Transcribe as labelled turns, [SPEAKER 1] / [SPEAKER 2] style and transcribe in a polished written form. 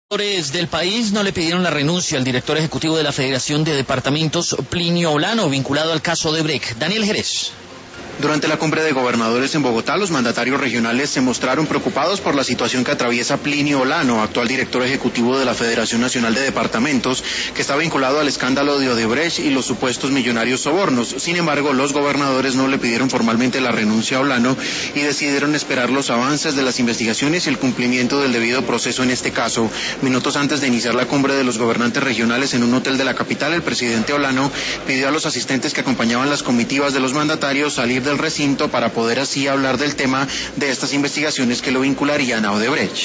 [SPEAKER 1] Los del país no le pidieron la renuncia al director ejecutivo de la Federación de Departamentos, Plinio Olano, vinculado al caso Odebrecht. Daniel Jerez.
[SPEAKER 2] Durante la cumbre de gobernadores en Bogotá, los mandatarios regionales se mostraron preocupados por la situación que atraviesa Plinio Olano, actual director ejecutivo de la Federación Nacional de Departamentos, que está vinculado al escándalo de Odebrecht y los supuestos millonarios sobornos. Sin embargo, los gobernadores no le pidieron formalmente la renuncia a Olano y decidieron esperar los avances de las investigaciones y el cumplimiento del debido proceso en este caso. Minutos antes de iniciar la cumbre de los gobernantes regionales en un hotel de la capital, el presidente Olano pidió a los asistentes que acompañaban las comitivas de los mandatarios salir del recinto para poder así hablar del tema de estas investigaciones que lo vincularían a Odebrecht.